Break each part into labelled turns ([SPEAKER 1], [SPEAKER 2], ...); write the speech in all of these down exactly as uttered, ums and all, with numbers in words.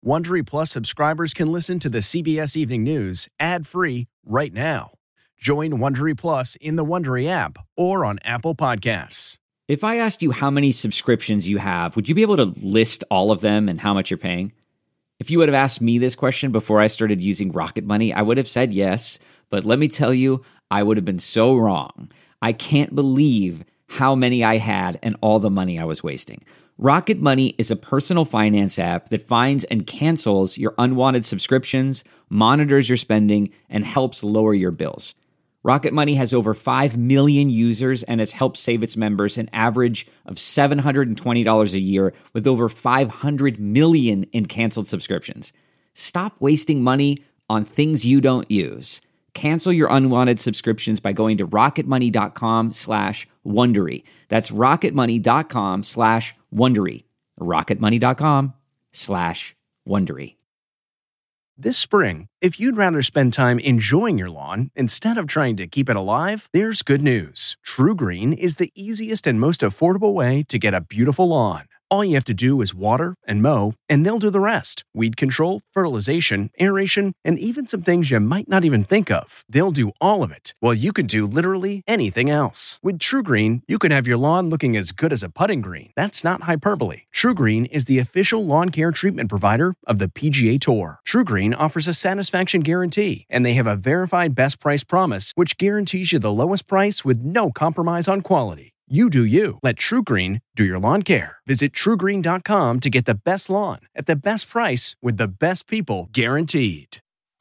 [SPEAKER 1] Wondery Plus subscribers can listen to the C B S Evening News ad-free right now. Join Wondery Plus in the Wondery app or on Apple Podcasts.
[SPEAKER 2] If I asked you how many subscriptions you have, would you be able to list all of them and how much you're paying? If you would have asked me this question before I started using Rocket Money, I would have said yes, but let me tell you, I would have been so wrong. I can't believe how many I had and all the money I was wasting. Rocket Money is a personal finance app that finds and cancels your unwanted subscriptions, monitors your spending, and helps lower your bills. Rocket Money has over five million users and has helped save its members an average of seven hundred twenty dollars a year with over five hundred million in canceled subscriptions. Stop wasting money on things you don't use. Cancel your unwanted subscriptions by going to rocketmoney.com slash Wondery. That's rocketmoney.com slash Wondery. rocketmoney.com slash Wondery.
[SPEAKER 1] This spring, if you'd rather spend time enjoying your lawn instead of trying to keep it alive, there's good news. True Green is the easiest and most affordable way to get a beautiful lawn. All you have to do is water and mow, and they'll do the rest. Weed control, fertilization, aeration, and even some things you might not even think of. They'll do all of it, while you can do literally anything else. With True Green, you can have your lawn looking as good as a putting green. That's not hyperbole. True Green is the official lawn care treatment provider of the P G A Tour. True Green offers a satisfaction guarantee, and they have a verified best price promise, which guarantees you the lowest price with no compromise on quality. You do you. Let True Green do your lawn care. Visit true green dot com to get the best lawn at the best price with the best people guaranteed.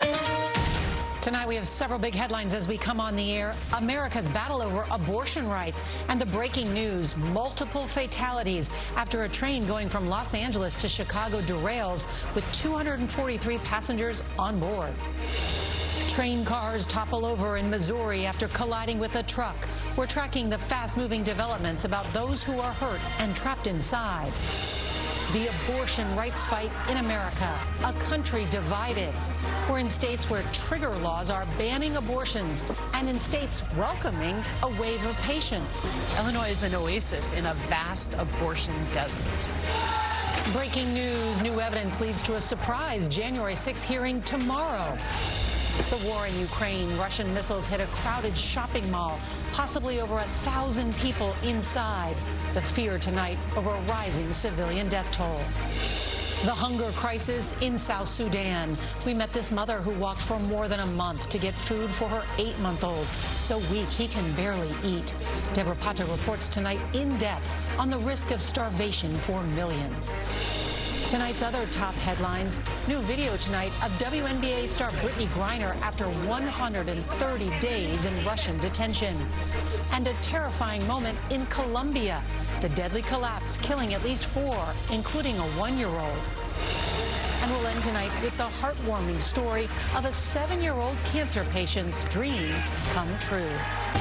[SPEAKER 3] Tonight we have several big headlines as we come on the air. America's battle over abortion rights and the breaking news, multiple fatalities after a train going from Los Angeles to Chicago derails with two hundred forty-three passengers on board. Train cars topple over in Missouri after colliding with a truck. We're tracking the fast-moving developments about those who are hurt and trapped inside. The abortion rights fight in America, a country divided. We're in states where trigger laws are banning abortions and in states welcoming a wave of patients.
[SPEAKER 4] Illinois is an oasis in a vast abortion desert.
[SPEAKER 3] Breaking news, new evidence leads to a surprise January sixth hearing tomorrow. The war in Ukraine, Russian missiles hit a crowded shopping mall, possibly over a thousand people inside. The fear tonight over a rising civilian death toll. The hunger crisis in South Sudan. We met this mother who walked for more than a month to get food for her eight-month-old, so weak he can barely eat. Deborah Patta reports tonight in depth on the risk of starvation for millions. Tonight's other top headlines. New video tonight of W N B A star Brittany Griner after one hundred thirty days in Russian detention. And a terrifying moment in Colombia. The deadly collapse killing at least four, including a one-year-old. And we'll end tonight with the heartwarming story of a seven-year-old cancer patient's dream come true.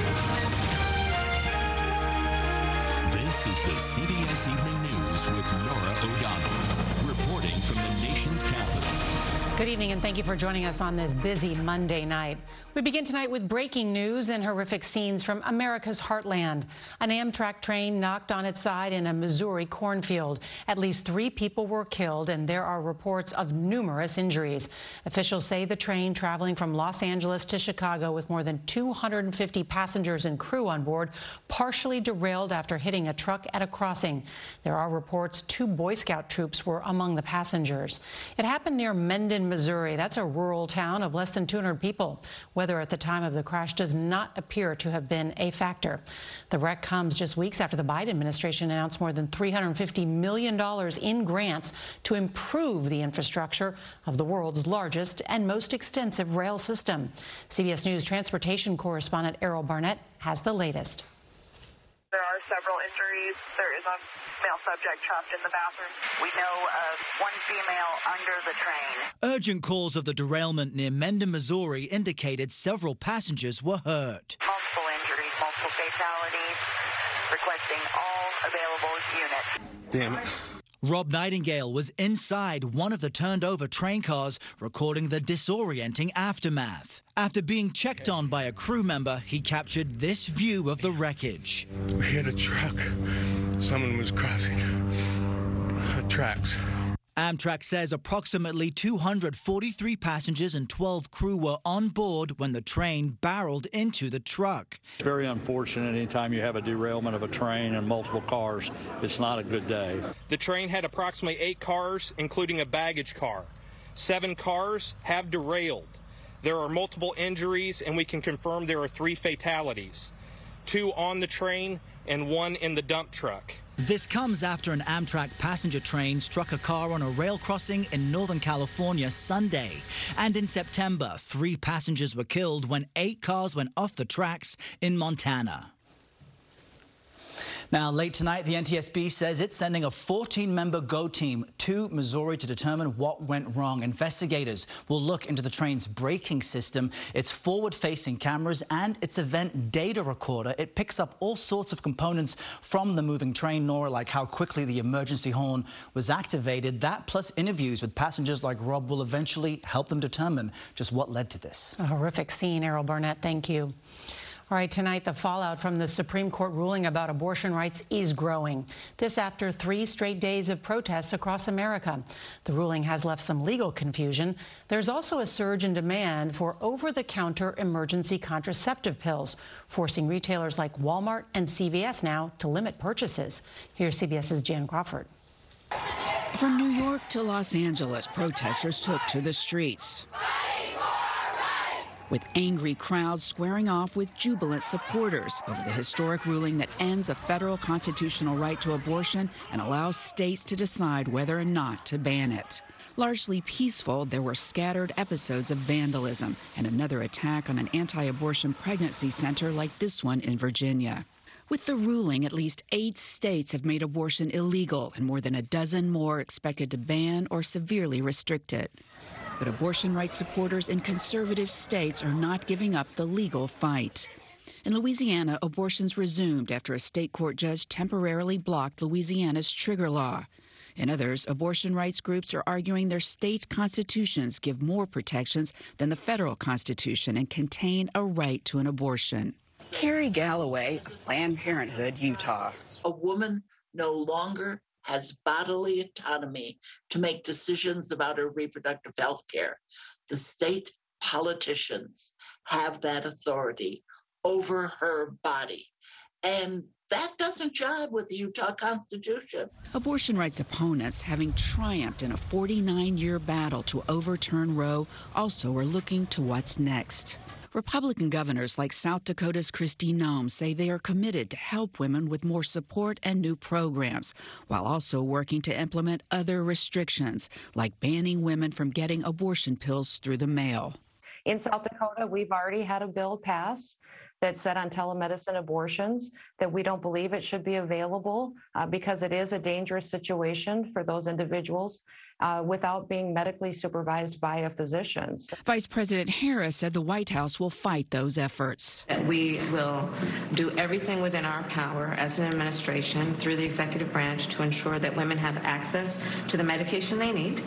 [SPEAKER 5] This is the C B S Evening News with Norah O'Donnell, reporting from the nation's capital.
[SPEAKER 3] Good evening, and thank you for joining us on this busy Monday night. We begin tonight with breaking news and horrific scenes from America's heartland. An Amtrak train knocked on its side in a Missouri cornfield. At least three people were killed, and there are reports of numerous injuries. Officials say the train traveling from Los Angeles to Chicago with more than two hundred fifty passengers and crew on board partially derailed after hitting a truck at a crossing. There are reports two Boy Scout troops were among the passengers. It happened near Mendon, Missouri. That's a rural town of less than two hundred people. Weather at the time of the crash does not appear to have been a factor. The wreck comes just weeks after the Biden administration announced more than three hundred fifty million dollars in grants to improve the infrastructure of the world's largest and most extensive rail system. C B S News transportation correspondent Errol Barnett has the latest.
[SPEAKER 6] There are several injuries. There is a male subject trapped in the bathroom. We know of one female under the train.
[SPEAKER 7] Urgent calls of the derailment near Mendon, Missouri indicated several passengers were hurt.
[SPEAKER 6] Multiple injuries, multiple fatalities, requesting all available units.
[SPEAKER 8] Damn it.
[SPEAKER 7] Rob Nightingale was inside one of the turned-over train cars, recording the disorienting aftermath. After being checked on by a crew member, he captured this view of the wreckage.
[SPEAKER 8] We hit a truck. Someone was crossing the tracks.
[SPEAKER 7] Amtrak says approximately two hundred forty-three passengers and twelve crew were on board when the train barreled into the truck.
[SPEAKER 8] It's very unfortunate anytime you have a derailment of a train and multiple cars. It's not a good day.
[SPEAKER 9] The train had approximately eight cars, including a baggage car. Seven cars have derailed. There are multiple injuries, and we can confirm there are three fatalities, two on the train and one in the dump truck.
[SPEAKER 7] This comes after an Amtrak passenger train struck a car on a rail crossing in Northern California Sunday. And in September, three passengers were killed when eight cars went off the tracks in Montana. Now, late tonight, the N T S B says it's sending a fourteen-member GO team to Missouri to determine what went wrong. Investigators will look into the train's braking system, its forward-facing cameras, and its event data recorder. It picks up all sorts of components from the moving train, Nora, like how quickly the emergency horn was activated. That, plus interviews with passengers like Rob, will eventually help them determine just what led to this.
[SPEAKER 3] A horrific scene, Errol Barnett. Thank you. All right, tonight, the fallout from the Supreme Court ruling about abortion rights is growing. This after three straight days of protests across America. The ruling has left some legal confusion. There's also a surge in demand for over-the-counter emergency contraceptive pills, forcing retailers like Walmart and C V S now to limit purchases. Here's CBS's Jan Crawford.
[SPEAKER 10] From New York to Los Angeles, protesters took to the streets, with angry crowds squaring off with jubilant supporters over the historic ruling that ends a federal constitutional right to abortion and allows states to decide whether or not to ban it. Largely peaceful, there were scattered episodes of vandalism and another attack on an anti-abortion pregnancy center like this one in Virginia. With the ruling, at least eight states have made abortion illegal and more than a dozen more expected to ban or severely restrict it. But abortion rights supporters in conservative states are not giving up the legal fight. In Louisiana, abortions resumed after a state court judge temporarily blocked Louisiana's trigger law. In others, abortion rights groups are arguing their state constitutions give more protections than the federal constitution and contain a right to an abortion. Carrie Galloway, Planned Parenthood, Utah.
[SPEAKER 11] A woman no longer has bodily autonomy to make decisions about her reproductive health care. The state politicians have that authority over her body. And that doesn't jive with the Utah Constitution.
[SPEAKER 10] Abortion rights opponents, having triumphed in a forty-nine-year battle to overturn Roe, also are looking to what's next. Republican governors like South Dakota's Kristi Noem say they are committed to help women with more support and new programs, while also working to implement other restrictions, like banning women from getting abortion pills through the mail.
[SPEAKER 12] In South Dakota, we've already had a bill pass that said on telemedicine abortions that we don't believe it should be available uh, because it is a dangerous situation for those individuals uh, without being medically supervised by a physician.
[SPEAKER 10] Vice President Harris said the White House will fight those efforts.
[SPEAKER 13] We will do everything within our power as an administration through the executive branch to ensure that women have access to the medication they need.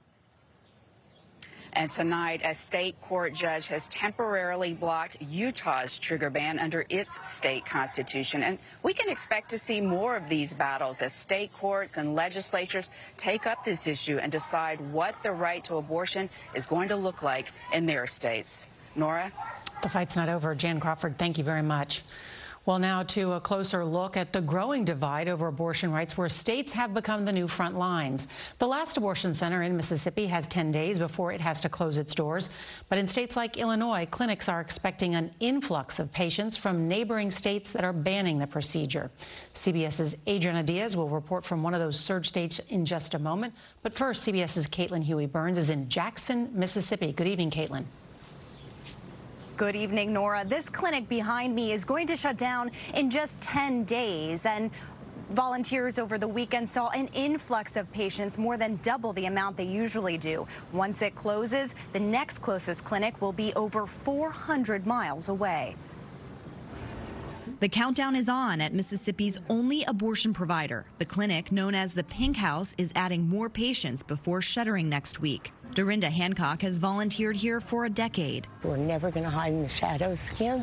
[SPEAKER 10] And tonight, a state court judge has temporarily blocked Utah's trigger ban under its state constitution. And we can expect to see more of these battles as state courts and legislatures take up this issue and decide what the right to abortion is going to look like in their states. Nora?
[SPEAKER 3] The fight's not over. Jan Crawford, thank you very much. Well, now to a closer look at the growing divide over abortion rights where states have become the new front lines. The last abortion center in Mississippi has ten days before it has to close its doors. But in states like Illinois, clinics are expecting an influx of patients from neighboring states that are banning the procedure. CBS's Adriana Diaz will report from one of those surge states in just a moment. But first, CBS's Caitlin Huey-Burns is in Jackson, Mississippi. Good evening, Caitlin.
[SPEAKER 14] Good evening, Nora. This clinic behind me is going to shut down in just ten days. And volunteers over the weekend saw an influx of patients, more than double the amount they usually do. Once it closes, the next closest clinic will be over four hundred miles away.
[SPEAKER 15] The countdown is on at Mississippi's only abortion provider. The clinic, known as the Pink House, is adding more patients before shuttering next week. Dorinda Hancock has volunteered here for a decade.
[SPEAKER 16] We're never going to hide in the shadows, Kim.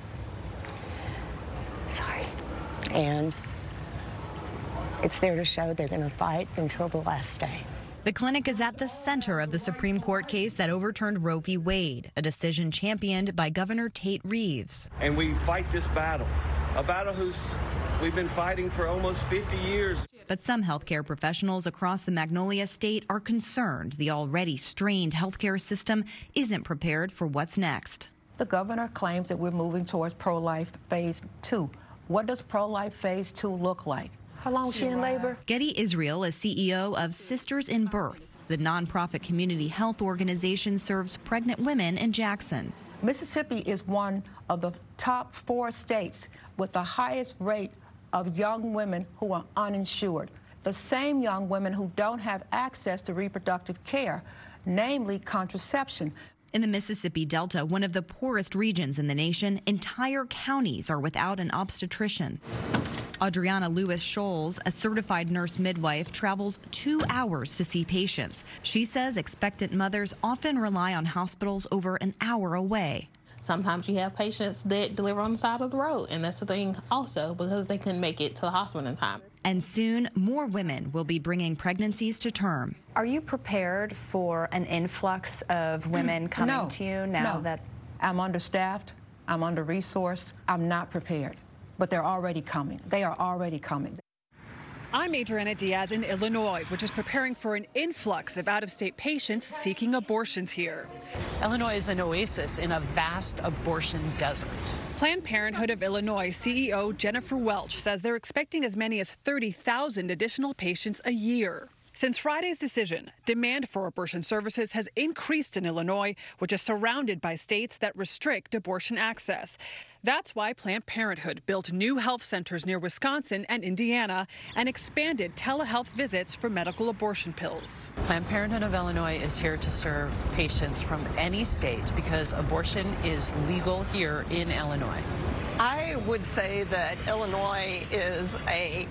[SPEAKER 16] Sorry. And it's there to show they're going to fight until the last day.
[SPEAKER 15] The clinic is at the center of the Supreme Court case that overturned Roe v. Wade, a decision championed by Governor Tate Reeves.
[SPEAKER 17] And we fight this battle, a battle who's we've been fighting for almost fifty years.
[SPEAKER 15] But some healthcare professionals across the Magnolia State are concerned the already strained healthcare system isn't prepared for what's next.
[SPEAKER 18] The governor claims that we're moving towards pro-life phase two. What does pro-life phase two look like? How long is she in labor?
[SPEAKER 15] Getty Israel is C E O of Sisters in Birth. The nonprofit community health organization serves pregnant women in Jackson.
[SPEAKER 18] Mississippi is one of the top four states with the highest rate of young women who are uninsured. The same young women who don't have access to reproductive care, namely contraception.
[SPEAKER 15] In the Mississippi Delta, one of the poorest regions in the nation, entire counties are without an obstetrician. Adriana Lewis Scholes, a certified nurse midwife, travels two hours to see patients. She says expectant mothers often rely on hospitals over an hour away.
[SPEAKER 19] Sometimes you have patients that deliver on the side of the road, and that's the thing also because they couldn't make it to the hospital in time.
[SPEAKER 15] And soon, more women will be bringing pregnancies to term.
[SPEAKER 20] Are you prepared for an influx of women coming
[SPEAKER 18] no,
[SPEAKER 20] to you now
[SPEAKER 18] no.
[SPEAKER 20] that...
[SPEAKER 18] I'm understaffed, I'm under-resourced, I'm not prepared, but they're already coming. They are already coming.
[SPEAKER 21] I'm Adriana Diaz in Illinois, which is preparing for an influx of out-of-state patients seeking abortions here.
[SPEAKER 4] Illinois is an oasis in a vast abortion desert.
[SPEAKER 21] Planned Parenthood of Illinois C E O Jennifer Welch says they're expecting as many as thirty thousand additional patients a year. Since Friday's decision, demand for abortion services has increased in Illinois, which is surrounded by states that restrict abortion access. That's why Planned Parenthood built new health centers near Wisconsin and Indiana and expanded telehealth visits for medical abortion pills.
[SPEAKER 4] Planned Parenthood of Illinois is here to serve patients from any state because abortion is legal here in Illinois.
[SPEAKER 22] I would say that Illinois is a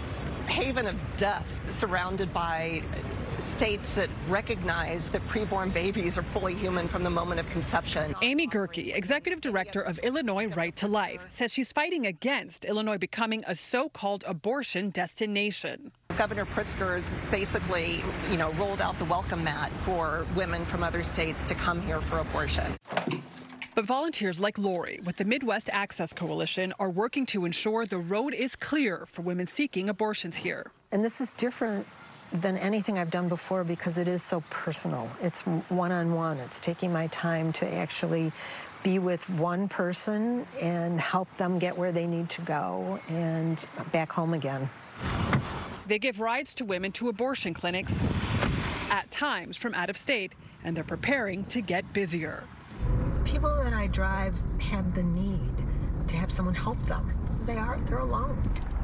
[SPEAKER 22] haven of death surrounded by states that recognize that preborn babies are fully human from the moment of conception.
[SPEAKER 21] Amy Gerke, executive director of Illinois Right to Life, says she's fighting against Illinois becoming a so-called abortion destination.
[SPEAKER 22] Governor Pritzker has basically, you know, rolled out the welcome mat for women from other states to come here for abortion.
[SPEAKER 21] But volunteers like Lori with the Midwest Access Coalition are working to ensure the road is clear for women seeking abortions here.
[SPEAKER 23] And this is different than anything I've done before because it is so personal. It's one-on-one. It's taking my time to actually be with one person and help them get where they need to go and back home again.
[SPEAKER 21] They give rides to women to abortion clinics, at times from out of state, and they're preparing to get busier.
[SPEAKER 23] People that I drive have the need to have someone help them. They are, they're alone.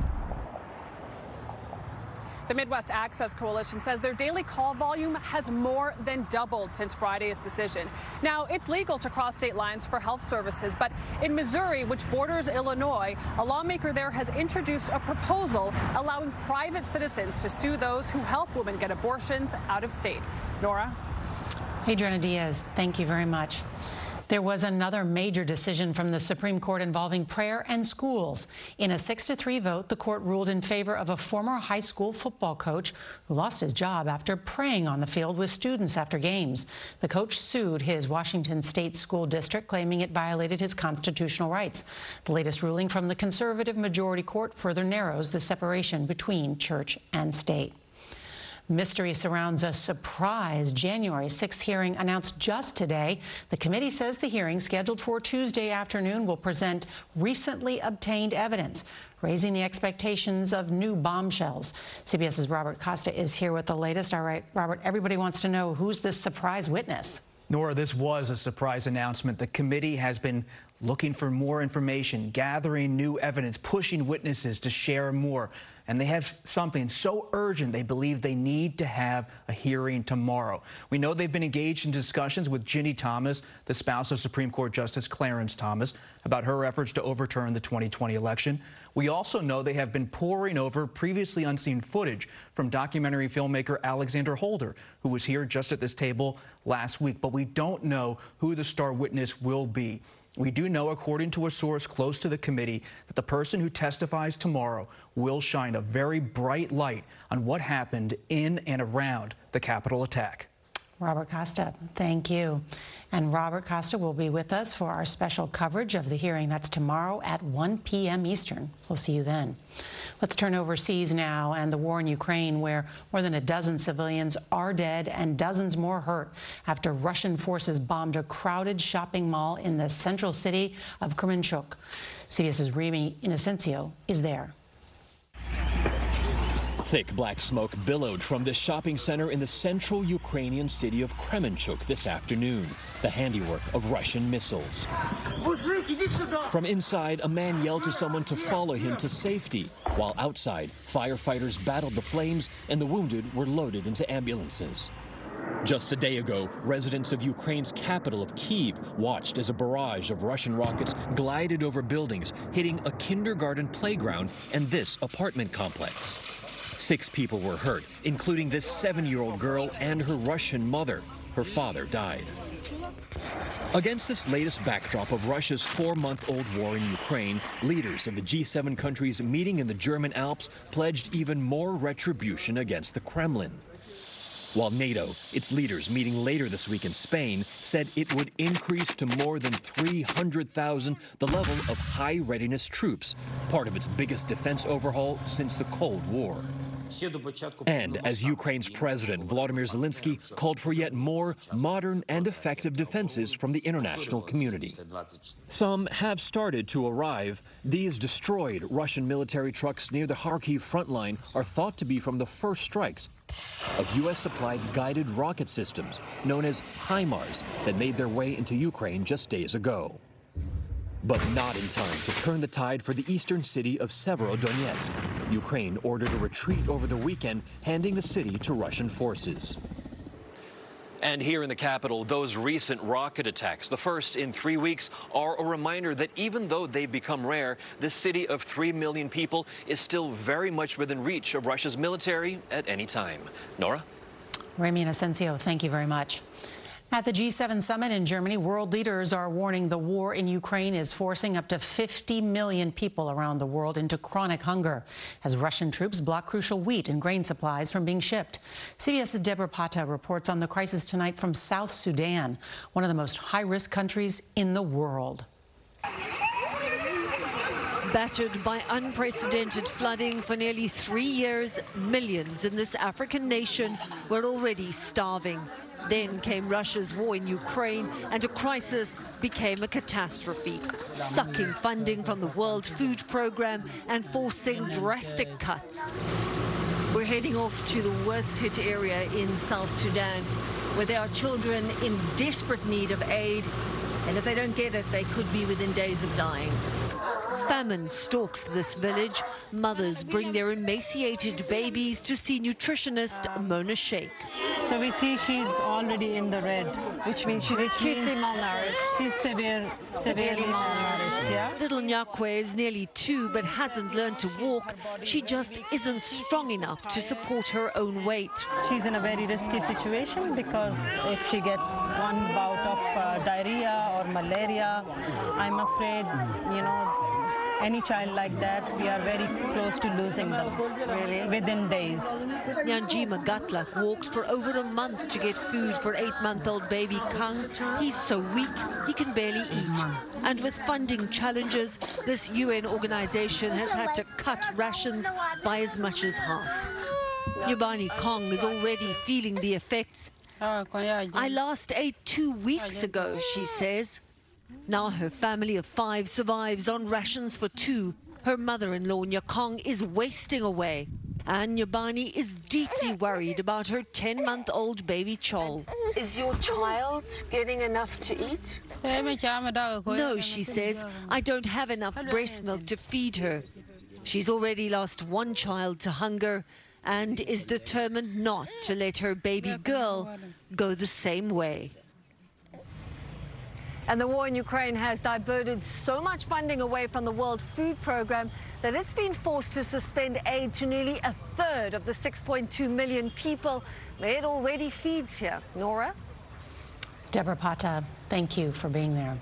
[SPEAKER 21] The Midwest Access Coalition says their daily call volume has more than doubled since Friday's decision. Now, it's legal to cross state lines for health services, but in Missouri, which borders Illinois, a lawmaker there has introduced a proposal allowing private citizens to sue those who help women get abortions out of state. Nora?
[SPEAKER 3] Adriana Diaz, thank you very much. There was another major decision from the Supreme Court involving prayer and schools. In a six to three vote, the court ruled in favor of a former high school football coach who lost his job after praying on the field with students after games. The coach sued his Washington State School District, claiming it violated his constitutional rights. The latest ruling from the conservative majority court further narrows the separation between church and state. Mystery surrounds a surprise January sixth hearing announced just today. The committee says the hearing, scheduled for Tuesday afternoon, will present recently obtained evidence, raising the expectations of new bombshells. CBS's Robert Costa is here with the latest. All right, Robert, everybody wants to know, who's this surprise witness?
[SPEAKER 24] Nora, this was a surprise announcement. The committee has been looking for more information, gathering new evidence, pushing witnesses to share more. And they have something so urgent, they believe they need to have a hearing tomorrow. We know they've been engaged in discussions with Ginny Thomas, the spouse of Supreme Court Justice Clarence Thomas, about her efforts to overturn the twenty twenty election. We also know they have been poring over previously unseen footage from documentary filmmaker Alexander Holder, who was here just at this table last week. But we don't know who the star witness will be. We do know, according to a source close to the committee, that the person who testifies tomorrow will shine a very bright light on what happened in and around the Capitol attack.
[SPEAKER 3] Robert Costa, thank you. And Robert Costa will be with us for our special coverage of the hearing. That's tomorrow at one p m Eastern. We'll see you then. Let's turn overseas now and the war in Ukraine, where more than a dozen civilians are dead and dozens more hurt after Russian forces bombed a crowded shopping mall in the central city of Kremenchuk. CBS's Remy Inocencio is there.
[SPEAKER 1] Thick black smoke billowed from this shopping center in the central Ukrainian city of Kremenchuk this afternoon, the handiwork of Russian missiles. From inside, a man yelled to someone to follow him to safety, while outside, firefighters battled the flames and the wounded were loaded into ambulances. Just a day ago, residents of Ukraine's capital of Kyiv watched as a barrage of Russian rockets glided over buildings, hitting a kindergarten playground and this apartment complex. Six people were hurt, including this seven-year-old girl and her Russian mother. Her father died. Against this latest backdrop of Russia's four-month-old war in Ukraine, leaders of the G seven countries meeting in the German Alps pledged even more retribution against the Kremlin. While NATO, its leaders meeting later this week in Spain, said it would increase to more than three hundred thousand the level of high-readiness troops, part of its biggest defense overhaul since the Cold War. And as Ukraine's President Volodymyr Zelensky called for yet more modern and effective defenses from the international community. Some have started to arrive. These destroyed Russian military trucks near the Kharkiv front line are thought to be from the first strikes of U S-supplied guided rocket systems known as HIMARS that made their way into Ukraine just days ago. But not in time to turn the tide for the eastern city of Severodonetsk. Ukraine ordered a retreat over the weekend, handing the city to Russian forces. And here in the capital, those recent rocket attacks, the first in three weeks, are a reminder that even though they've become rare, this city of three million people is still very much within reach of Russia's military at any time. Nora?
[SPEAKER 3] Remy Inocencio, thank you very much. At the G seven summit in Germany, world leaders are warning the war in Ukraine is forcing up to fifty million people around the world into chronic hunger as Russian troops block crucial wheat and grain supplies from being shipped. CBS's Deborah Pata reports on the crisis tonight from South Sudan, one of the most high-risk countries in the world.
[SPEAKER 2] Battered by unprecedented flooding for nearly three years, millions in this African nation were already starving. Then came Russia's war in Ukraine, and a crisis became a catastrophe, sucking funding from the World Food Programme and forcing drastic cuts. We're heading off to the worst-hit area in South Sudan, where there are children in desperate need of aid, and if they don't get it, they could be within days of dying. Famine stalks this village. Mothers bring their emaciated babies to see nutritionist Mona Sheikh.
[SPEAKER 5] So we see she's already in the red, which means she's acutely malnourished. She's severe, severely malnourished, yeah?
[SPEAKER 2] Little Nyakwe is nearly two but hasn't learned to walk. She just isn't strong enough to support her own weight.
[SPEAKER 5] She's in a very risky situation because if she gets one bout of uh, diarrhea or malaria, I'm afraid, you know, any child like that, we are very close to losing them. Really? Within days.
[SPEAKER 2] Nyanjima Gatlak walked for over a month to get food for eight-month-old baby Kang. He's so weak, he can barely eat. And with funding challenges, this U N organization has had to cut rations by as much as half. Yubani Kong is already feeling the effects. I last ate two weeks ago, she says. Now her family of five survives on rations for two. Her mother-in-law, Nyakong, is wasting away. And Nyabani is deeply worried about her ten-month-old baby Chol.
[SPEAKER 6] Is your child getting enough to eat?
[SPEAKER 2] No, she says, I don't have enough breast milk to feed her. She's already lost one child to hunger and is determined not to let her baby girl go the same way. And the war in Ukraine has diverted so much funding away from the World Food Programme that it's been forced to suspend aid to nearly a third of the six point two million people that it already feeds here. Nora?
[SPEAKER 3] Deborah Pata, thank you for being there.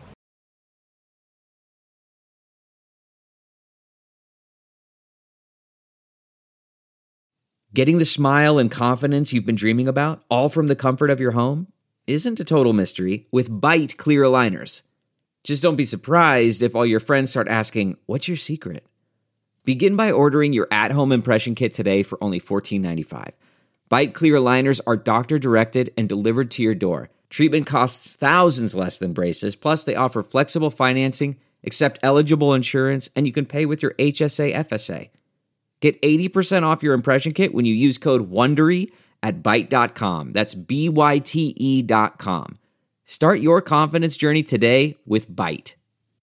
[SPEAKER 7] Getting the smile and confidence you've been dreaming about, all from the comfort of your home, isn't a total mystery with Byte clear aligners. Just don't be surprised if all your friends start asking, "What's your secret?" Begin by ordering your at-home impression kit today for only fourteen ninety-five. Byte clear aligners are doctor-directed and delivered to your door. Treatment costs thousands less than braces, plus they offer flexible financing, accept eligible insurance, and you can pay with your H S A F S A. Get eighty percent off your impression kit when you use code WONDERY at byte dot com. That's B Y T E dot com. Start your confidence journey today with Byte.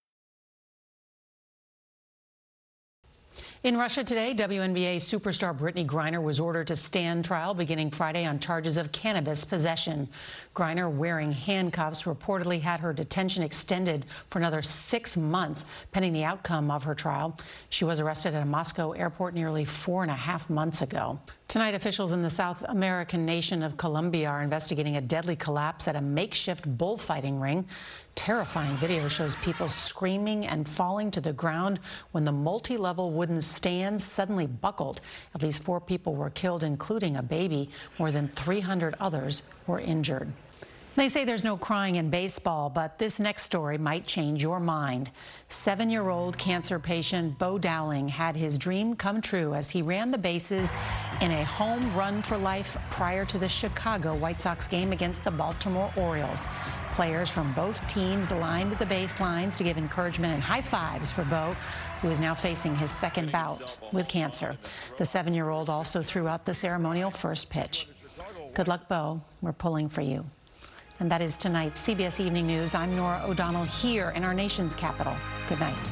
[SPEAKER 3] In Russia today, W N B A superstar Brittany Griner was ordered to stand trial beginning Friday on charges of cannabis possession. Griner, wearing handcuffs, reportedly had her detention extended for another six months pending the outcome of her trial. She was arrested at a Moscow airport nearly four and a half months ago. Tonight, officials in the South American nation of Colombia are investigating a deadly collapse at a makeshift bullfighting ring. Terrifying video shows people screaming and falling to the ground when the multi-level wooden stands suddenly buckled. At least four people were killed, including a baby. More than three hundred others were injured. They say there's no crying in baseball, but this next story might change your mind. Seven-year-old cancer patient Bo Dowling had his dream come true as he ran the bases in a home run for life prior to the Chicago White Sox game against the Baltimore Orioles. Players from both teams lined the baselines to give encouragement and high fives for Bo, who is now facing his second bout with cancer. The seven-year-old also threw out the ceremonial first pitch. Good luck, Bo. We're pulling for you. And that is tonight's C B S Evening News. I'm Norah O'Donnell here in our nation's capital. Good night.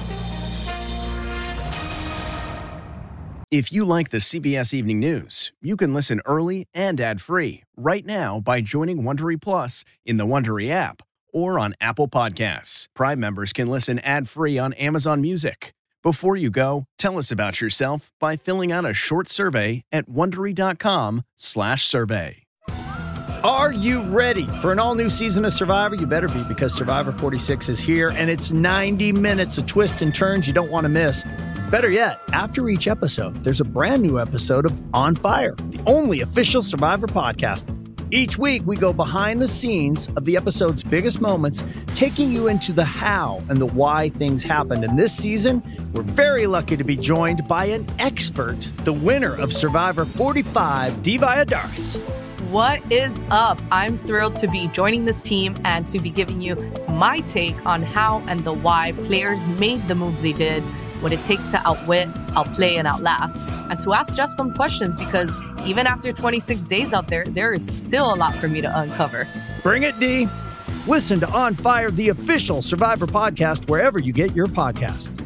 [SPEAKER 8] If you like the C B S Evening News, you can listen early and ad-free right now by joining Wondery Plus in the Wondery app or on Apple Podcasts. Prime members can listen ad-free on Amazon Music. Before you go, tell us about yourself by filling out a short survey at wondery dot com slash survey.
[SPEAKER 9] Are you ready for an all-new season of Survivor? You better be, because Survivor forty-six is here, and it's ninety minutes of twists and turns you don't want to miss. Better yet, after each episode, there's a brand new episode of On Fire, the only official Survivor podcast. Each week, we go behind the scenes of the episode's biggest moments, taking you into the how and the why things happened. And this season, we're very lucky to be joined by an expert, the winner of Survivor forty-five, Dee Valladares.
[SPEAKER 11] What is up? I'm thrilled to be joining this team and to be giving you my take on how and the why players made the moves they did, what it takes to outwit, outplay, and outlast, and to ask Jeff some questions, because even after twenty-six days out there, there is still a lot for me to uncover.
[SPEAKER 9] Bring it, Dee. Listen to On Fire, the official Survivor podcast, wherever you get your podcasts.